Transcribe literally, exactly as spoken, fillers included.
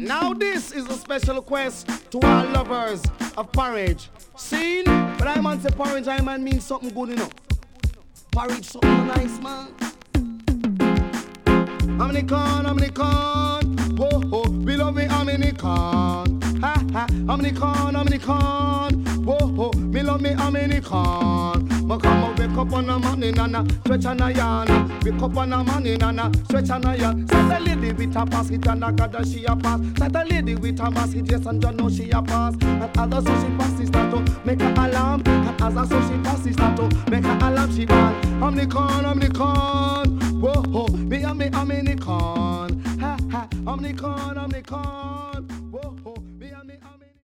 Now this is a special request to all lovers of porridge. Seen? But I man say porridge, I man mean something good enough. Porridge something nice, man. Omnicon, Omnicon, whoa ho, we love me Omnicon. Ha ha, Omnicon, Omnicon, whoa ho, me love me Omnicon. Ma come up, wake up on a money nana, stretch on a yarn. Wake up on a money nana, stretch on a yarn. Set a lady with a basket and a gather she a pass. Set a lady with a basket, yes and John know she a pass. And as a so she passes start to make a alarm. And as a so she passes start to make a alarm she dance. Omnicon, Omnicon, whoa ho, me and me Omnicon. Ha ha, Omnicon, Omnicon.